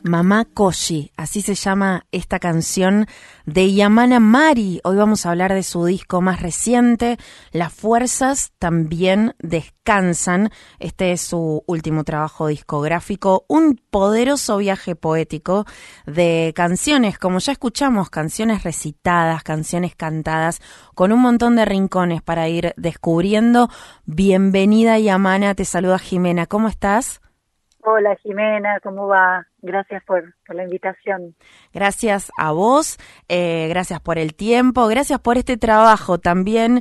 Mamá Koshi, así se llama esta canción de Yamana Mari. Hoy vamos a hablar de su disco más reciente, Las fuerzas también descansan. Este es su último trabajo discográfico, un poderoso viaje poético de canciones, como ya escuchamos, canciones recitadas, canciones cantadas, con un montón de rincones para ir descubriendo. Bienvenida, Yamana, te saluda Jimena, ¿cómo estás? Hola Jimena, ¿cómo va? Gracias por la invitación. Gracias a vos, gracias por el tiempo, gracias por este trabajo. También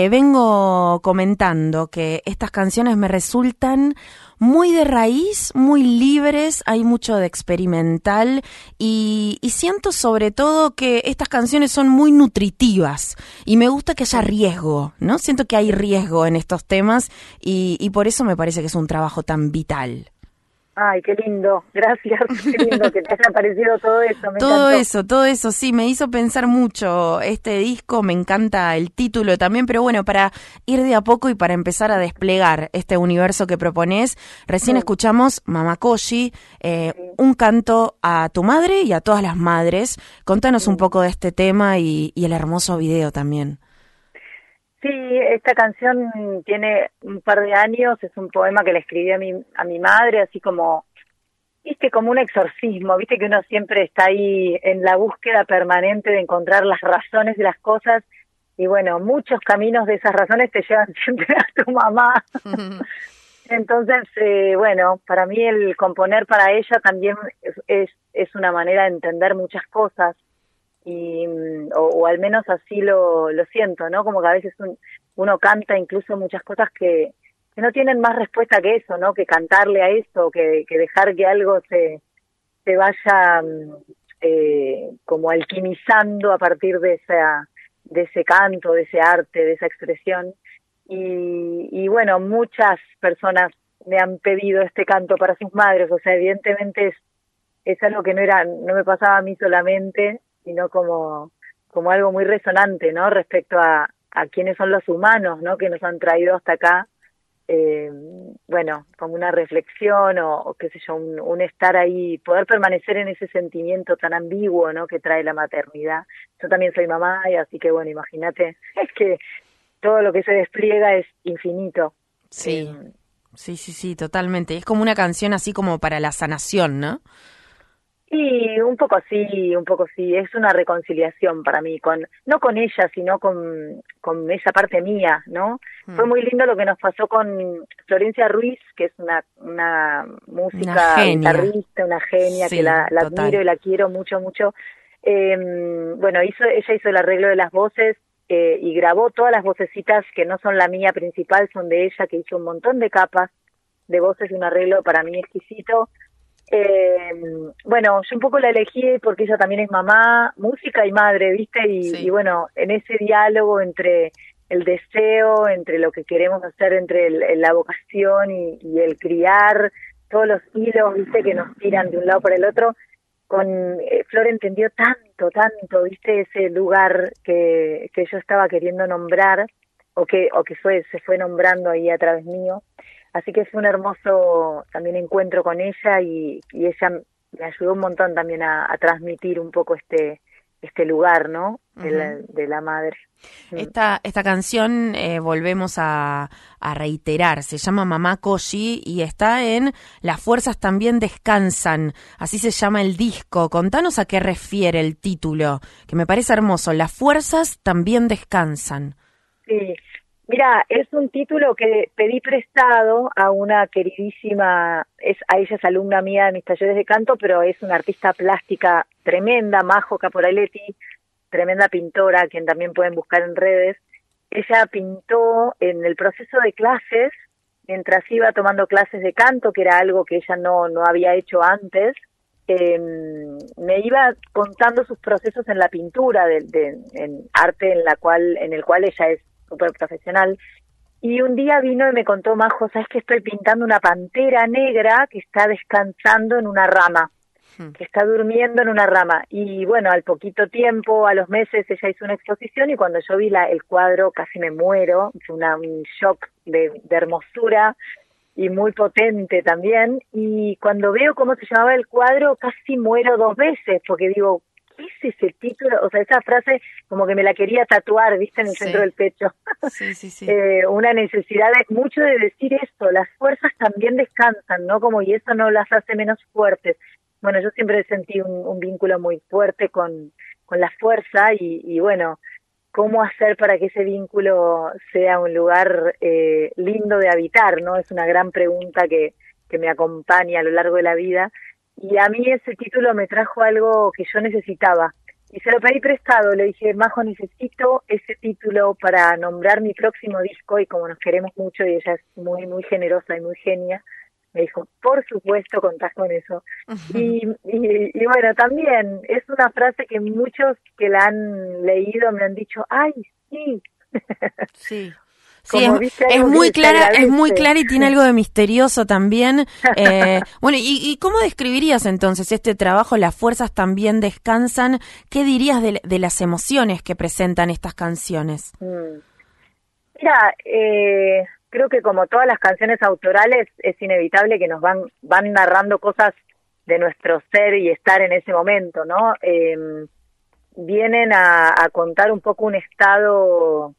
vengo comentando que estas canciones me resultan muy de raíz, muy libres, hay mucho de experimental y siento sobre todo que estas canciones son muy nutritivas y me gusta que haya riesgo, ¿no? Siento que hay riesgo en estos temas y por eso me parece que es un trabajo tan vital. Ay, qué lindo, gracias, qué lindo que te haya parecido todo eso, me encantó. Todo eso, sí, me hizo pensar mucho este disco, me encanta el título también, pero bueno, para ir de a poco y para empezar a desplegar este universo que propones, recién escuchamos Mamá Koshi, un canto a tu madre y a todas las madres. Contanos un poco de este tema y el hermoso video también. Sí, esta canción tiene un par de años, es un poema que le escribí a mi madre, así como, viste, como un exorcismo, viste que uno siempre está ahí en la búsqueda permanente de encontrar las razones de las cosas, y bueno, muchos caminos de esas razones te llevan siempre a tu mamá. Entonces, bueno, para mí el componer para ella también es una manera de entender muchas cosas, y o al menos así lo siento, ¿no? Como que a veces uno canta incluso muchas cosas que no tienen más respuesta que eso, ¿no? Que cantarle a eso, que dejar que algo se vaya como alquimizando a partir de ese canto, de ese arte, de esa expresión. Y bueno, muchas personas me han pedido este canto para sus madres, o sea, evidentemente es algo que no me pasaba a mí solamente, sino como algo muy resonante, ¿no? Respecto a quiénes son los humanos, ¿no? Que nos han traído hasta acá, bueno, como una reflexión o qué sé yo, un estar ahí, poder permanecer en ese sentimiento tan ambiguo, ¿no? Que trae la maternidad. Yo también soy mamá y así que bueno, imagínate, es que todo lo que se despliega es infinito. Sí, sí, totalmente. Es como una canción así como para la sanación, ¿no? Y un poco sí, es una reconciliación para mí, no con ella, sino con esa parte mía, ¿no? Fue muy lindo lo que nos pasó con Florencia Ruiz, que es una música, guitarrista, una genia, sí, que la total. admiro y la quiero mucho, mucho. Bueno, ella hizo el arreglo de las voces y grabó todas las vocecitas que no son la mía principal, son de ella, que hizo un montón de capas de voces y un arreglo para mí exquisito. Bueno, yo un poco la elegí porque ella también es mamá, música y madre, ¿viste? Y bueno, en ese diálogo entre el deseo, entre lo que queremos hacer, entre la vocación y el criar, todos los hilos, ¿viste? Que nos tiran de un lado para el otro, con Flor entendió tanto, ¿viste? Ese lugar que yo estaba queriendo nombrar, o que se fue nombrando ahí a través mío. Así que fue un hermoso también encuentro con ella y ella me ayudó un montón también a transmitir un poco este lugar, ¿no? De la madre. Esta canción, volvemos a reiterar, se llama Mamá Koshi y está en Las fuerzas también descansan, así se llama el disco. Contanos a qué refiere el título, que me parece hermoso, Las fuerzas también descansan. Sí. Mira, es un título que pedí prestado a una queridísima, ella es alumna mía de mis talleres de canto, pero es una artista plástica tremenda, Majo Caporaletti, tremenda pintora, a quien también pueden buscar en redes. Ella pintó en el proceso de clases, mientras iba tomando clases de canto, que era algo que ella no había hecho antes, me iba contando sus procesos en la pintura, en arte en el cual ella es súper profesional, y un día vino y me contó, Majo, ¿sabes que estoy pintando una pantera negra que está descansando en una rama, que está durmiendo en una rama? Y bueno, al poquito tiempo, a los meses, ella hizo una exposición y cuando yo vi el cuadro casi me muero, fue un shock de hermosura, y muy potente también. Y cuando veo cómo se llamaba el cuadro, casi muero 2 veces, porque digo, ¿qué es ese título? O sea, esa frase como que me la quería tatuar, ¿viste? En el centro del pecho. Sí, sí, sí. Una necesidad mucho de decir esto, las fuerzas también descansan, ¿no? Como, y eso no las hace menos fuertes. Bueno, yo siempre sentí un vínculo muy fuerte con la fuerza y bueno, cómo hacer para que ese vínculo sea un lugar lindo de habitar, ¿no? Es una gran pregunta que me acompaña a lo largo de la vida. Y a mí ese título me trajo algo que yo necesitaba. Y se lo pedí prestado, le dije, Majo, necesito ese título para nombrar mi próximo disco, y como nos queremos mucho y ella es muy, muy generosa y muy genia, me dijo, por supuesto, contás con eso. Y bueno, también es una frase que muchos que la han leído me han dicho, ay, sí. Sí. Sí, Como viste es algo muy que clara, es muy agradece. clara y tiene algo de misterioso también. Bueno, ¿y cómo describirías entonces este trabajo? Las fuerzas también descansan. ¿Qué dirías de las emociones que presentan estas canciones? Mira, creo que como todas las canciones autorales es inevitable que nos van narrando cosas de nuestro ser y estar en ese momento, ¿no? Vienen a contar un poco un estado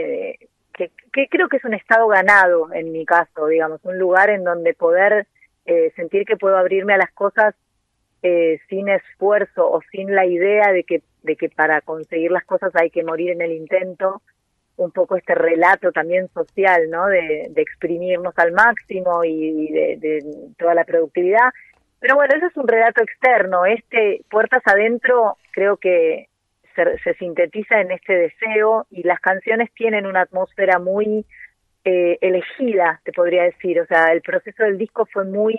que creo que es un estado ganado en mi caso, digamos, un lugar en donde poder sentir que puedo abrirme a las cosas sin esfuerzo o sin la idea de que para conseguir las cosas hay que morir en el intento, un poco este relato también social, ¿no? De exprimirnos al máximo y de toda la productividad. Pero bueno, eso es un relato externo. Puertas adentro, creo que se sintetiza en este deseo, y las canciones tienen una atmósfera muy elegida, te podría decir. O sea, el proceso del disco fue muy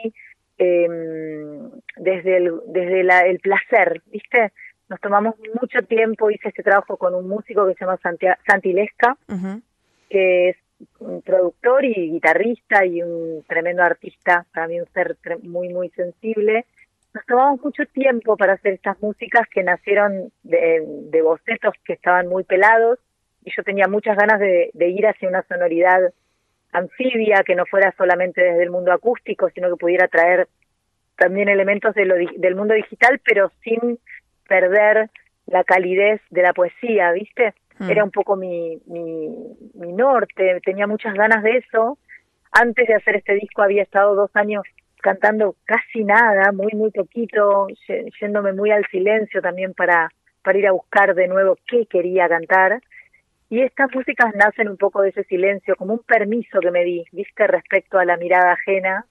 desde el placer, ¿viste? Nos tomamos mucho tiempo, hice este trabajo con un músico que se llama Santi Lesca, que es un productor y guitarrista y un tremendo artista, para mí un ser muy, muy sensible. Nos tomamos mucho tiempo para hacer estas músicas que nacieron de bocetos que estaban muy pelados, y yo tenía muchas ganas de ir hacia una sonoridad anfibia, que no fuera solamente desde el mundo acústico, sino que pudiera traer también elementos del mundo digital, pero sin perder la calidez de la poesía, ¿viste? Era un poco mi norte, tenía muchas ganas de eso. Antes de hacer este disco había estado 2 años cantando casi nada, muy, muy poquito, yéndome muy al silencio también para ir a buscar de nuevo qué quería cantar. Y estas músicas nacen un poco de ese silencio, como un permiso que me di, ¿viste? Respecto a la mirada ajena,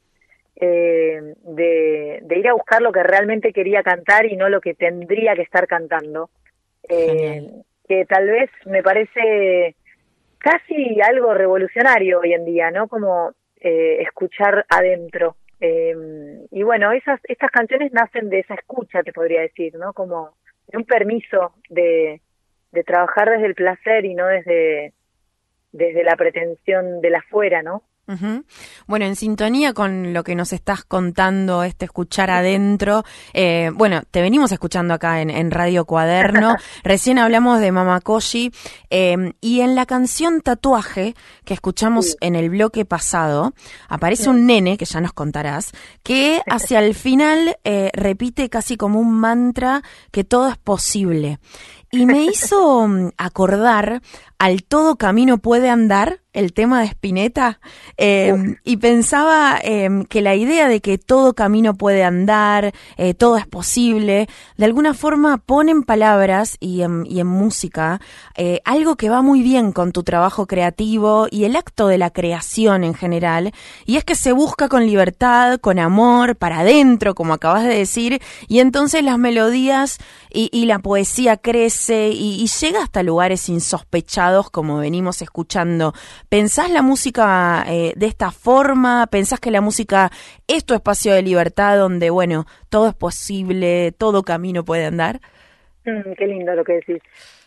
de ir a buscar lo que realmente quería cantar y no lo que tendría que estar cantando. Que tal vez me parece casi algo revolucionario hoy en día, ¿no? Como escuchar adentro. Y bueno, estas canciones nacen de esa escucha, te podría decir, ¿no? Como de un permiso de trabajar desde el placer y no desde la pretensión del afuera, ¿no? Bueno, en sintonía con lo que nos estás contando, escuchar adentro, bueno, te venimos escuchando acá en Radio Cuaderno, recién hablamos de Mamacoshi, y en la canción Tatuaje, que escuchamos en el bloque pasado, aparece un nene, que ya nos contarás, que hacia el final repite casi como un mantra que todo es posible. Y me hizo acordar al Todo Camino Puede Andar, el tema de Spinetta, y pensaba que la idea de que todo camino puede andar, todo es posible, de alguna forma pone en palabras y en música algo que va muy bien con tu trabajo creativo y el acto de la creación en general, y es que se busca con libertad, con amor, para adentro, como acabas de decir, y entonces las melodías y la poesía crece y llega hasta lugares insospechados, como venimos escuchando. ¿Pensás la música de esta forma? ¿Pensás que la música es tu espacio de libertad donde, bueno, todo es posible, todo camino puede andar? Qué lindo lo que decís.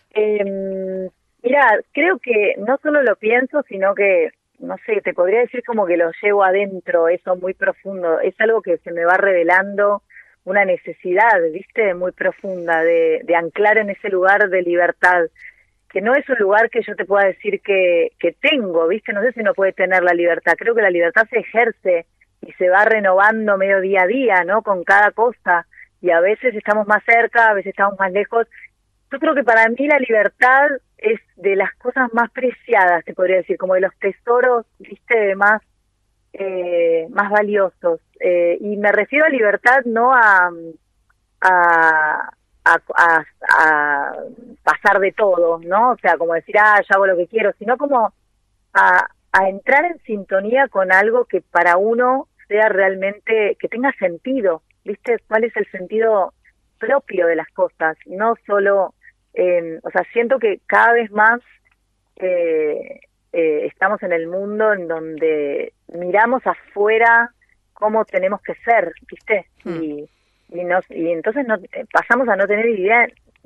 Mira, creo que no solo lo pienso, sino que, no sé, te podría decir como que lo llevo adentro, eso muy profundo. Es algo que se me va revelando, una necesidad, ¿viste? Muy profunda de anclar en ese lugar de libertad. que no es un lugar que yo te pueda decir que tengo, ¿viste? No sé si uno puede tener la libertad. Creo que la libertad se ejerce y se va renovando medio día a día, ¿no? Con cada cosa. Y a veces estamos más cerca, a veces estamos más lejos. Yo creo que para mí la libertad es de las cosas más preciadas, te podría decir, como de los tesoros, ¿viste? Más valiosos. Y me refiero a libertad no a pasar de todo, ¿no? O sea, como decir, yo hago lo que quiero, sino como a entrar en sintonía con algo que para uno sea realmente, que tenga sentido, ¿viste? ¿Cuál es el sentido propio de las cosas? No solo, o sea, siento que cada vez más estamos en el mundo en donde miramos afuera cómo tenemos que ser, ¿viste? Y entonces pasamos a no tener idea,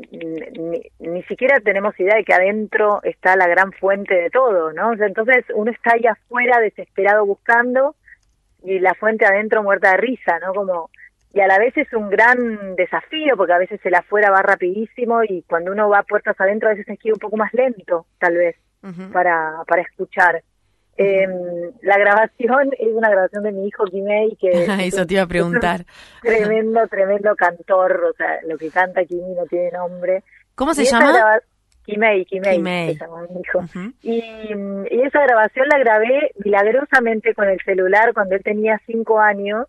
ni siquiera tenemos idea de que adentro está la gran fuente de todo, ¿no? O sea, entonces uno está ahí afuera desesperado buscando y la fuente adentro muerta de risa, ¿no? Como, y a la vez es un gran desafío porque a veces el afuera va rapidísimo y cuando uno va a puertas adentro a veces hay que ir un poco más lento, tal vez, para escuchar. La grabación es una grabación de mi hijo Kimei, que eso te iba a preguntar. Tremendo cantor, o sea, lo que canta Kimi no tiene nombre. ¿Cómo se llama? Kimei, se llama mi hijo. Y esa grabación la grabé milagrosamente con el celular cuando él tenía 5 años.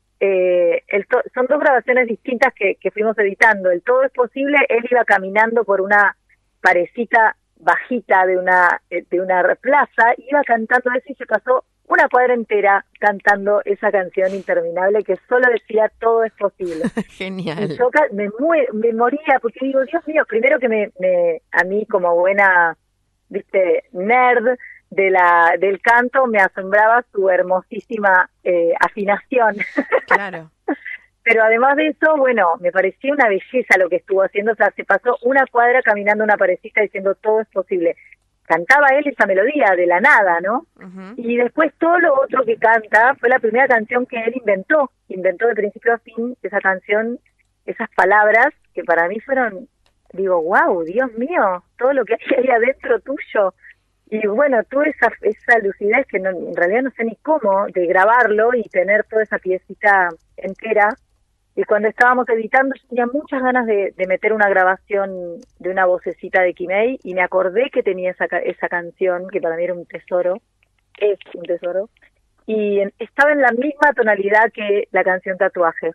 Son 2 grabaciones distintas que fuimos editando. El Todo es posible, él iba caminando por una parecita bajita de una plaza, iba cantando eso y se pasó una cuadra entera cantando esa canción interminable que solo decía todo es posible. Genial. Y yo me moría porque digo, Dios mío, primero que a mí como buena, viste, nerd del canto, me asombraba su hermosísima afinación. Claro. Pero además de eso, bueno, me parecía una belleza lo que estuvo haciendo, o sea, se pasó una cuadra caminando una parecita diciendo todo es posible. Cantaba él esa melodía de la nada, ¿no? Y después todo lo otro que canta fue la primera canción que él inventó de principio a fin esa canción, esas palabras que para mí fueron, digo, wow, Dios mío, todo lo que hay ahí adentro tuyo. Y bueno, tuve esa lucidez que en realidad no sé ni cómo, de grabarlo y tener toda esa piecita entera. Y cuando estábamos editando, yo tenía muchas ganas de meter una grabación de una vocecita de Kimei y me acordé que tenía esa canción, que para mí era un tesoro, es un tesoro, y estaba en la misma tonalidad que la canción Tatuaje.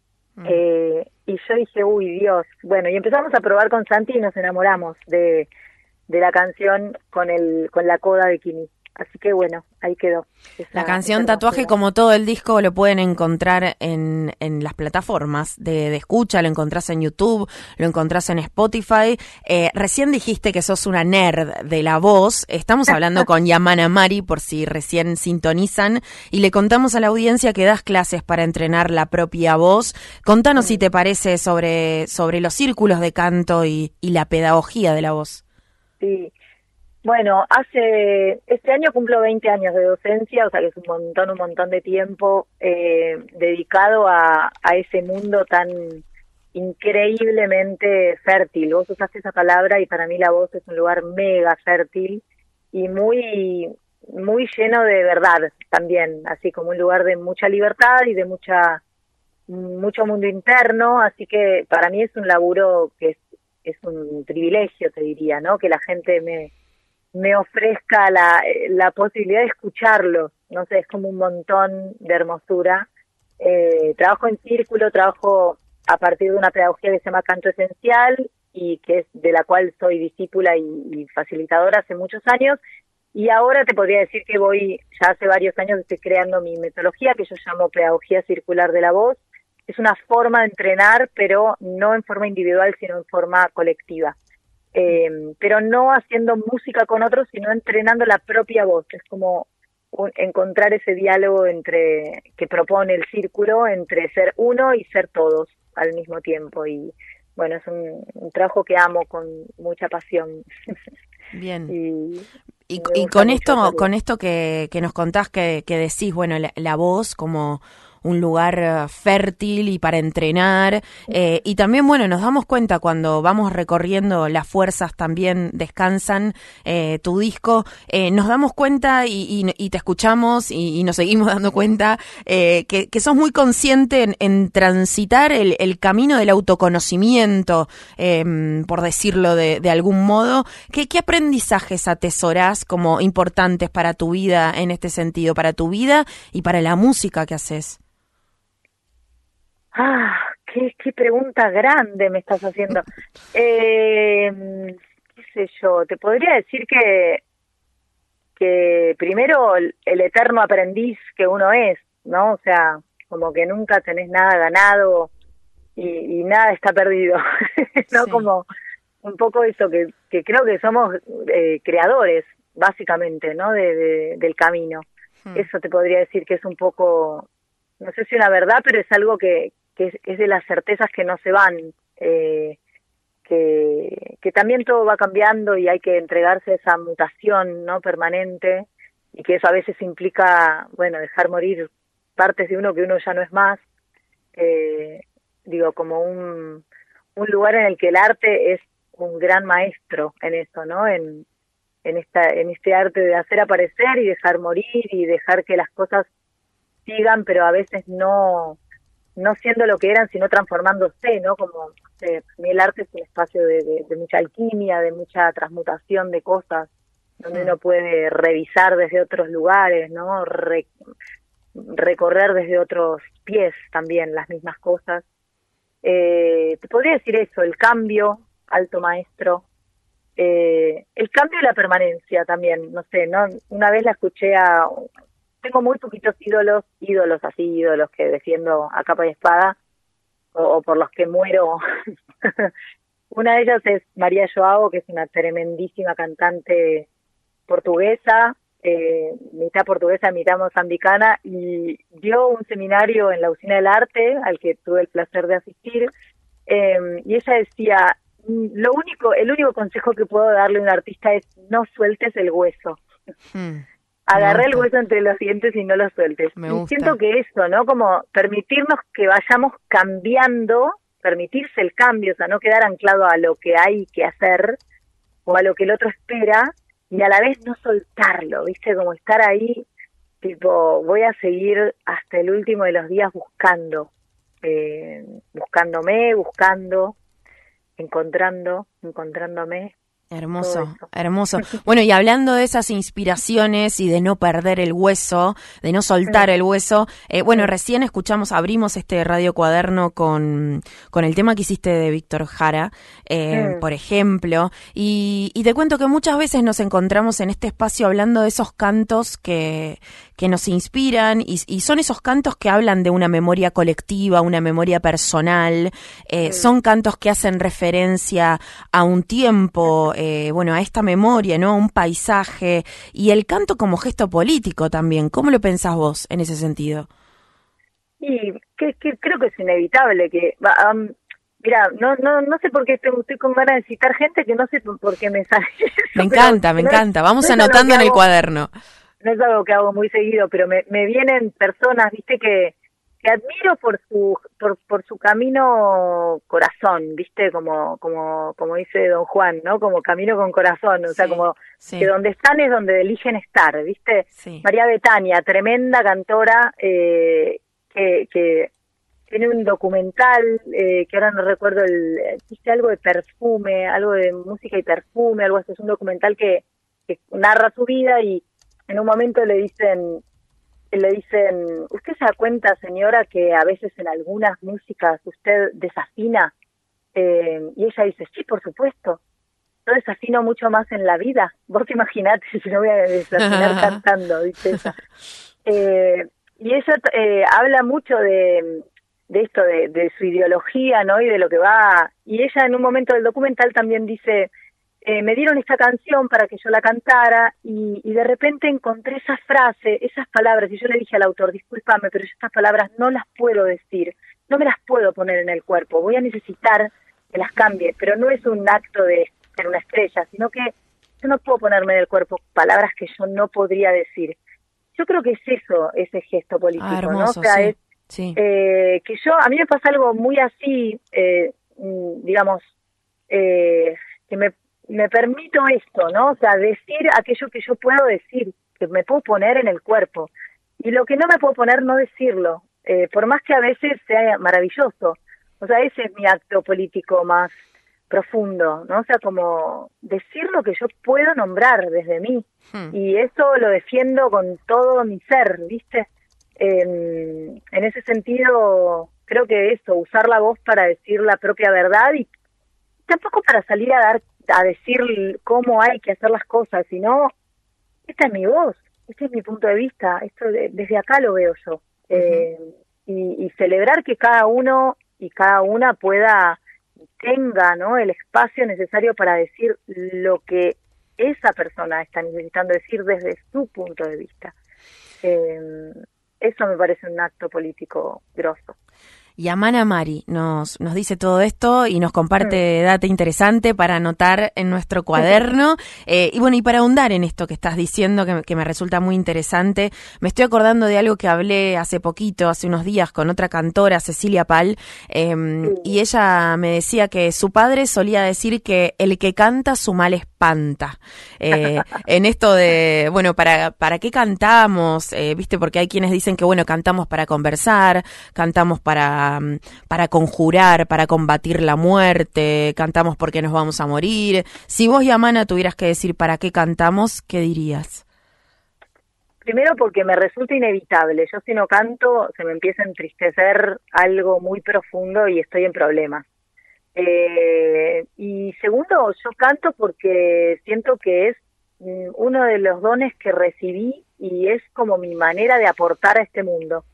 Y yo dije, uy, Dios. Bueno, y empezamos a probar con Santi y nos enamoramos de la canción con la coda de Kimi. Así que bueno, ahí quedó. La canción Tatuaje, como todo el disco, lo pueden encontrar en las plataformas de escucha, lo encontrás en YouTube, lo encontrás en Spotify. Recién dijiste que sos una nerd de la voz. Estamos hablando con Yamana Mari, por si recién sintonizan, y le contamos a la audiencia que das clases para entrenar la propia voz. Contanos si te parece sobre los círculos de canto y la pedagogía de la voz. Sí. Bueno, este año cumplo 20 años de docencia, o sea que es un montón de tiempo dedicado a ese mundo tan increíblemente fértil. Vos usaste esa palabra y para mí la voz es un lugar mega fértil y muy lleno de verdad también, así como un lugar de mucha libertad y de mucho mundo interno, así que para mí es un laburo que es un privilegio, te diría, ¿no? Que la gente me ofrezca la posibilidad de escucharlo, no sé, es como un montón de hermosura. Trabajo en círculo, trabajo a partir de una pedagogía que se llama Canto Esencial y que es de la cual soy discípula y facilitadora hace muchos años, y ahora te podría decir que ya hace varios años estoy creando mi metodología que yo llamo Pedagogía Circular de la Voz. Es una forma de entrenar, pero no en forma individual, sino en forma colectiva. Pero no haciendo música con otros, sino entrenando la propia voz. Es como encontrar ese diálogo que propone el círculo entre ser uno y ser todos al mismo tiempo. Y bueno, es un trabajo que amo con mucha pasión. Bien. Y con esto que nos contás, que decís, bueno, la voz como un lugar fértil y para entrenar. Y también, bueno, nos damos cuenta cuando vamos recorriendo Las Fuerzas también descansan, tu disco, nos damos cuenta y te escuchamos y nos seguimos dando cuenta que sos muy consciente en transitar el camino del autoconocimiento, por decirlo de algún modo. ¿Qué aprendizajes atesorás como importantes para tu vida en este sentido, para tu vida y para la música que haces? Qué pregunta grande me estás haciendo. Qué sé yo, te podría decir que primero el eterno aprendiz que uno es, ¿no? O sea, como que nunca tenés nada ganado y nada está perdido, ¿no? Sí. Como un poco eso, que creo que somos creadores, básicamente, ¿no? Del camino. Eso te podría decir que es un poco, no sé si una verdad, pero es algo que es de las certezas que no se van, que también todo va cambiando y hay que entregarse a esa mutación, ¿no? Permanente, y que eso a veces implica, bueno, dejar morir partes de uno que uno ya no es más, digo, como un lugar en el que el arte es un gran maestro en eso, ¿no? En este arte de hacer aparecer y dejar morir y dejar que las cosas sigan, pero a veces no siendo lo que eran, sino transformándose, ¿no? Como para mí el arte es un espacio de mucha alquimia, de mucha transmutación de cosas, donde uno puede revisar desde otros lugares, ¿no? Recorrer desde otros pies también las mismas cosas. Te podría decir eso, el cambio, alto maestro, el cambio y la permanencia también, no sé, ¿no? Una vez la escuché tengo muy poquitos ídolos que defiendo a capa y espada, o por los que muero. Una de ellas es María Joao, que es una tremendísima cantante portuguesa, mitad portuguesa, mitad mozambicana, y dio un seminario en la Usina del Arte, al que tuve el placer de asistir, y ella decía, el único consejo que puedo darle a un artista es no sueltes el hueso. Agarré el hueso entre los dientes y no lo sueltes. Y siento que eso, ¿no? Como permitirnos que vayamos cambiando, permitirse el cambio, o sea, no quedar anclado a lo que hay que hacer o a lo que el otro espera, y a la vez no soltarlo, ¿viste? Como estar ahí, tipo, voy a seguir hasta el último de los días buscándome, encontrándome. Hermoso, hermoso. Bueno, y hablando de esas inspiraciones y de no perder el hueso, de no soltar el hueso, bueno, recién abrimos este Radio Cuaderno con el tema que hiciste de Víctor Jara, por ejemplo, y te cuento que muchas veces nos encontramos en este espacio hablando de esos cantos que nos inspiran, y son esos cantos que hablan de una memoria colectiva, una memoria personal, son cantos que hacen referencia a un tiempo, bueno, a esta memoria, ¿no? A un paisaje, y el canto como gesto político también. ¿Cómo lo pensás vos en ese sentido? Y que creo que es inevitable que... mira, no sé por qué estoy con ganas de citar gente que no sé por qué me sale eso. Me encanta. Vamos anotando en el cuaderno. No es algo que hago muy seguido, pero me vienen personas, viste, que admiro por su camino corazón, viste, como dice Don Juan, ¿no? Como camino con corazón, o sea, como que donde están es donde eligen estar, viste. Sí. María Betania, tremenda cantora, que tiene un documental, que ahora no recuerdo, dice algo de perfume, algo de música y perfume, algo así, es un documental que narra su vida, y en un momento le dicen, ¿usted se da cuenta, señora, que a veces en algunas músicas usted desafina? Y ella dice, sí, por supuesto, yo desafino mucho más en la vida. Vos te imaginate si no voy a desafinar cantando, dice ella. Y ella habla mucho de esto, de su ideología, ¿no? Y de lo que va... Y ella en un momento del documental también dice... me dieron esta canción para que yo la cantara, y de repente encontré esa frase, esas palabras, y yo le dije al autor, discúlpame, pero yo estas palabras no las puedo decir, no me las puedo poner en el cuerpo, voy a necesitar que las cambie, pero no es un acto de ser una estrella, sino que yo no puedo ponerme en el cuerpo palabras que yo no podría decir. Yo creo que es eso, ese gesto político, hermoso, ¿no? O sea, sí. Sí. Que a mí me pasa algo muy así, digamos, que me permito esto, ¿no? O sea, decir aquello que yo puedo decir, que me puedo poner en el cuerpo. Y lo que no me puedo poner, no decirlo, por más que a veces sea maravilloso. O sea, ese es mi acto político más profundo, ¿no? O sea, como decir lo que yo puedo nombrar desde mí. Y eso lo defiendo con todo mi ser, ¿viste? En ese sentido, creo que eso, usar la voz para decir la propia verdad y tampoco para salir a decir cómo hay que hacer las cosas, sino esta es mi voz, este es mi punto de vista, desde acá lo veo yo. Y celebrar que cada uno y cada una tenga, ¿no?, el espacio necesario para decir lo que esa persona está necesitando decir desde su punto de vista. Eso me parece un acto político grosso. Yamana Mari nos dice todo esto y nos comparte data interesante para anotar en nuestro cuaderno. Y bueno, y para ahondar en esto que estás diciendo, que me resulta muy interesante, me estoy acordando de algo que hablé hace unos días, con otra cantora, Cecilia Pal, y ella me decía que su padre solía decir que el que canta su mal espanta. En esto de, bueno, ¿para qué cantamos? ¿Viste? Porque hay quienes dicen que, bueno, cantamos para conversar, cantamos para conjurar, para combatir la muerte, cantamos porque nos vamos a morir. Si vos, Yamana, tuvieras que decir para qué cantamos, ¿qué dirías? Primero porque me resulta inevitable. Yo si no canto se me empieza a entristecer algo muy profundo y estoy en problemas. Y segundo, yo canto porque siento que es uno de los dones que recibí y es como mi manera de aportar a este mundo.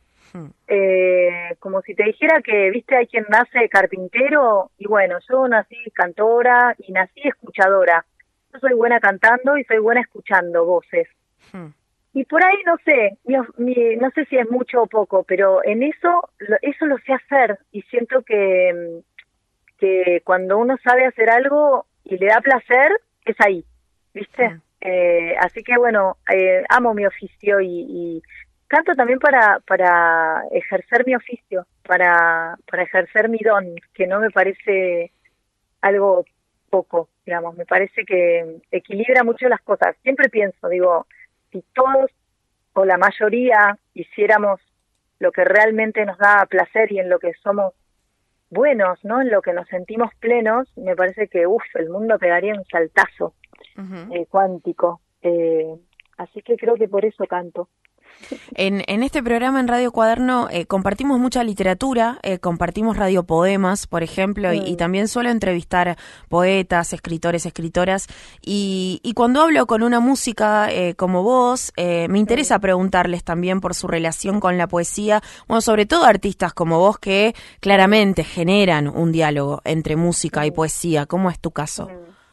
Como si te dijera que, viste, hay quien nace carpintero y bueno, yo nací cantora y nací escuchadora. Yo soy buena cantando y soy buena escuchando voces. Y por ahí no sé, no sé si es mucho o poco, pero en eso lo sé hacer y siento que cuando uno sabe hacer algo y le da placer, es ahí, ¿viste? Así que bueno, amo mi oficio y canto también para ejercer mi oficio, para ejercer mi don, que no me parece algo poco, digamos, me parece que equilibra mucho las cosas. Siempre pienso, digo, si todos o la mayoría hiciéramos lo que realmente nos da placer y en lo que somos buenos, ¿no?, en lo que nos sentimos plenos, me parece que el mundo pegaría un saltazo cuántico. Así que creo que por eso canto. En este programa en Radio Cuaderno compartimos mucha literatura, compartimos radiopoemas, por ejemplo, y también suelo entrevistar poetas, escritores, escritoras, y cuando hablo con una música como vos, me interesa preguntarles también por su relación con la poesía, bueno, sobre todo artistas como vos que claramente generan un diálogo entre música y poesía. ¿Cómo es tu caso?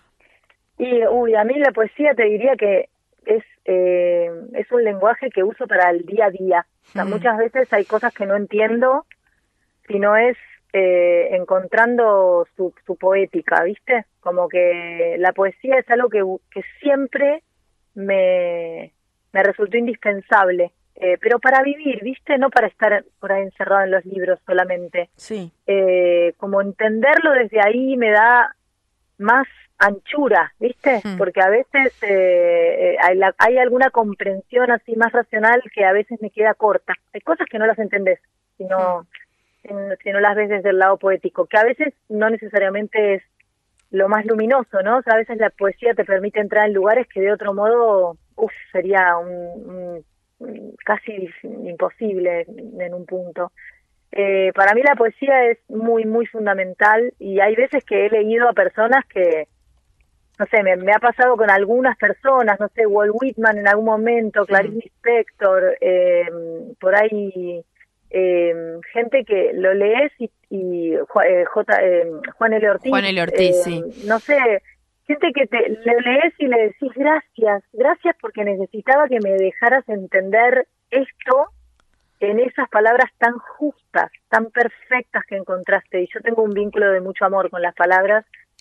Y a mí la poesía te diría que es un lenguaje que uso para el día a día. O sea, muchas veces hay cosas que no entiendo, sino es encontrando su poética, ¿viste? Como que la poesía es algo que siempre me resultó indispensable, pero para vivir, ¿viste? No para estar por ahí encerrado en los libros solamente. Sí. Como entenderlo desde ahí me da más anchura, ¿viste? Porque a veces hay alguna comprensión así más racional que a veces me queda corta. Hay cosas que no las entendés, si no las ves desde el lado poético, que a veces no necesariamente es lo más luminoso, ¿no? O sea, a veces la poesía te permite entrar en lugares que de otro modo, sería casi imposible en un punto. Para mí la poesía es muy, muy fundamental y hay veces que he leído a personas que, no sé, me ha pasado con algunas personas, no sé, Walt Whitman en algún momento, Clarice Lispector, por ahí gente que lo lees y Juan L. Ortiz. Juan L. Ortiz, sí. No sé, gente que lo lees y le decís gracias porque necesitaba que me dejaras entender esto en esas palabras tan justas, tan perfectas que encontraste. Y yo tengo un vínculo de mucho amor con las palabras,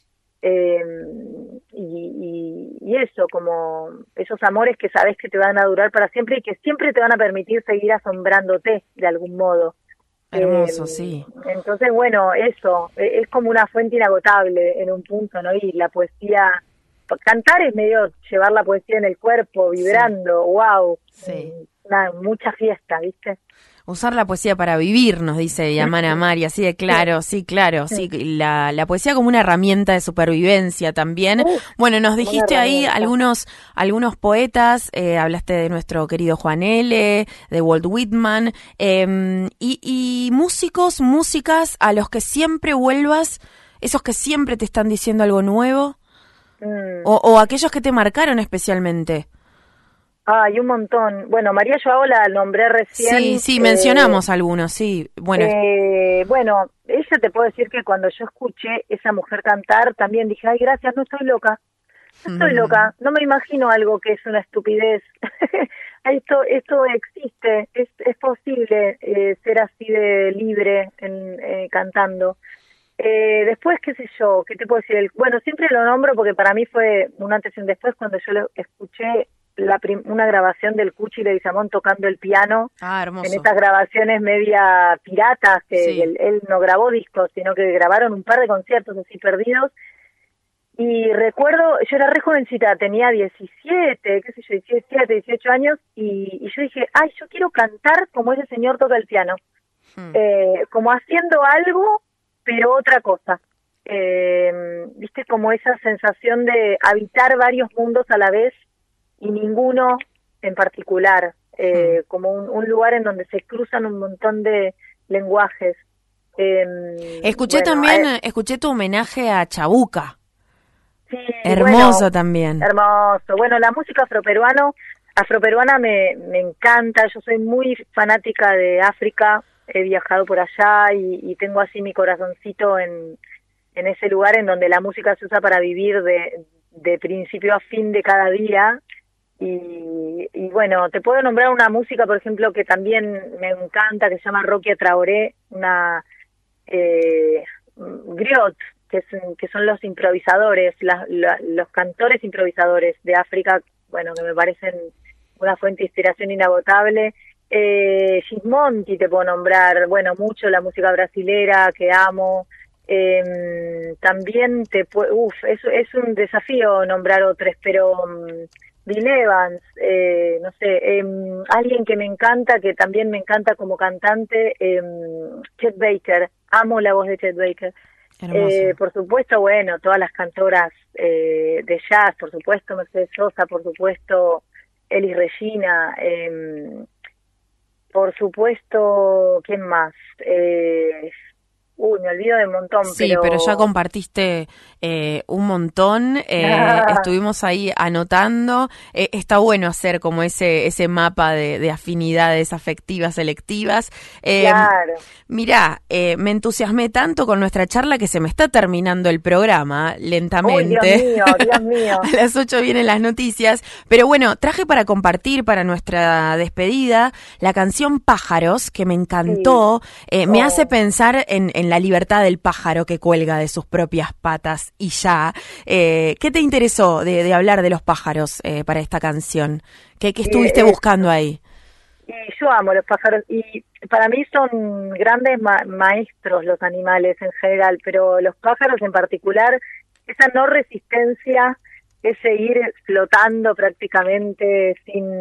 y eso, como esos amores que sabes que te van a durar para siempre y que siempre te van a permitir seguir asombrándote de algún modo. Hermoso, sí. Entonces, bueno, eso, es como una fuente inagotable en un punto, ¿no? Y la poesía, cantar es medio llevar la poesía en el cuerpo, Sí, vibrando, wow, sí. mucha fiesta, ¿viste? Usar la poesía para vivir, nos dice Yamana Mari, así de claro, sí, claro, sí, la poesía como una herramienta de supervivencia también. Uf, Bueno, nos como una dijiste ahí herramienta. algunos poetas, hablaste de nuestro querido Juan L., de Walt Whitman, y músicos, músicas a los que siempre vuelvas, esos que siempre te están diciendo algo nuevo, Mm. o aquellos que te marcaron especialmente. Hay un montón. Bueno, María Joao la nombré Sí, recién. sí, mencionamos algunos, sí. Bueno, Bueno, ella te puedo decir que cuando yo escuché esa mujer cantar, también dije, ay, gracias, no estoy loca. No estoy loca, no me imagino algo que es una estupidez. Esto existe, es posible ser así de libre cantando. Después, qué sé yo, qué te puedo decir. Bueno, siempre lo nombro porque para mí fue un antes y un después cuando yo escuché una grabación del Cuchi Leguizamón tocando el piano en hermoso. esas grabaciones media piratas que Sí. él no grabó discos, sino que grabaron un par de conciertos así perdidos. Y recuerdo, yo era re jovencita, tenía 17, qué sé yo, 17, 18 años, y yo dije, ay, yo quiero cantar como ese señor toca el piano, como haciendo algo, pero otra cosa. Viste, como esa sensación de habitar varios mundos a la vez y ninguno en particular, como un lugar en donde se cruzan un montón de lenguajes. Escuché Bueno, también, escuché tu homenaje a Chabuca. sí, Hermoso bueno, también. hermoso. Bueno, la música afroperuana me encanta. Yo soy muy fanática de África. He viajado por allá y tengo así mi corazoncito en ese lugar en donde la música se usa para vivir de principio a fin de cada día. Y bueno, te puedo nombrar una música, por ejemplo, que también me encanta, que se llama Rokia Traoré, una griot, que son los improvisadores, los cantores improvisadores de África, bueno, que me parecen una fuente de inspiración inagotable. Gismonti te puedo nombrar, bueno, mucho la música brasilera que amo. También es un desafío nombrar otros, pero Bill Evans, no sé, alguien que me encanta, que también me encanta como cantante, Chet Baker, amo la voz de Chet Baker. Hermoso. Por supuesto, bueno, todas las cantoras de jazz, por supuesto, Mercedes Sosa, por supuesto, Elis Regina, por supuesto, ¿quién más? Me olvido de un montón, Sí, pero ya pero... compartiste un montón, estuvimos ahí anotando, está bueno hacer como ese mapa de afinidades afectivas, selectivas. Claro. Mirá, me entusiasmé tanto con nuestra charla que se me está terminando el programa Uy, Dios lentamente. mío, Dios mío. A las 8 vienen las noticias, pero bueno, traje para compartir para nuestra despedida la canción Pájaros, que me Sí. encantó, me hace pensar en la libertad del pájaro que cuelga de sus propias patas y ya. ¿Qué te interesó de hablar de los pájaros para esta canción? ¿Qué Y, estuviste buscando ahí? y yo amo los pájaros y para mí son grandes maestros los animales en general, pero los pájaros en particular, esa no resistencia, ese ir flotando prácticamente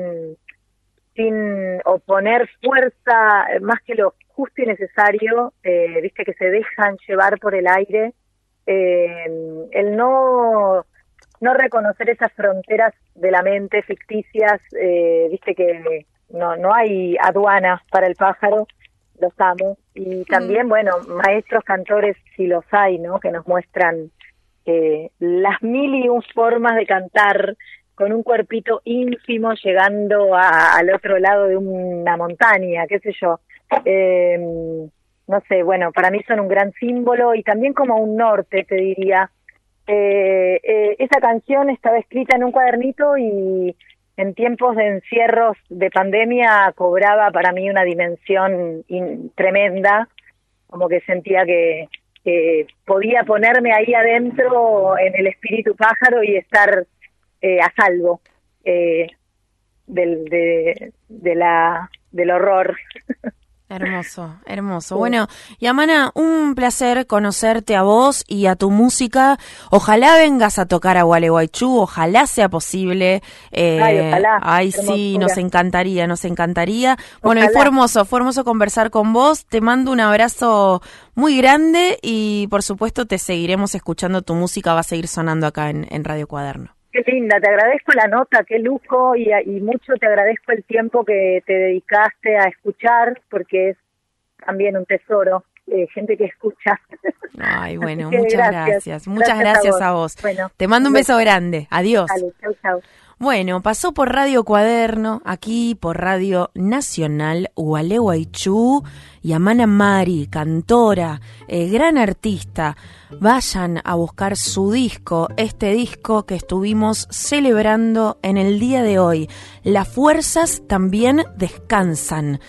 sin oponer fuerza, más que lo justo y necesario, viste que se dejan llevar por el aire, el no reconocer esas fronteras de la mente ficticias, viste que no hay aduanas para el pájaro, los amo, y también, bueno, maestros cantores si los hay, ¿no? Que nos muestran las mil y un formas de cantar con un cuerpito ínfimo llegando al otro lado de una montaña, qué sé yo. No sé, bueno, para mí son un gran símbolo y también como un norte, te diría. Esa canción estaba escrita en un cuadernito y en tiempos de encierros de pandemia cobraba para mí una dimensión tremenda, como que sentía que podía ponerme ahí adentro en el espíritu pájaro y estar a salvo del horror. Hermoso, hermoso. Sí. Bueno, Yamana, un placer conocerte a vos y a tu música. Ojalá vengas a tocar a Gualeguaychú, ojalá sea posible. Ojalá. Ay, sí, nos encantaría, nos encantaría. Bueno, ojalá. Y fue hermoso conversar con vos. Te mando un abrazo muy grande y, por supuesto, te seguiremos escuchando. Tu música va a seguir sonando acá en Radio Cuaderno. Qué linda, te agradezco la nota, qué lujo y mucho te agradezco el tiempo que te dedicaste a escuchar, porque es también un tesoro, gente que escucha. Ay, bueno, muchas gracias. Muchas gracias a vos. Bueno, te mando un beso grande. Adiós. Dale, chau, chau. Bueno, pasó por Radio Cuaderno, aquí por Radio Nacional Gualeguaychú, Yamana Mari, cantora, gran artista. Vayan a buscar su disco, este disco que estuvimos celebrando en el día de hoy. Las fuerzas también descansan.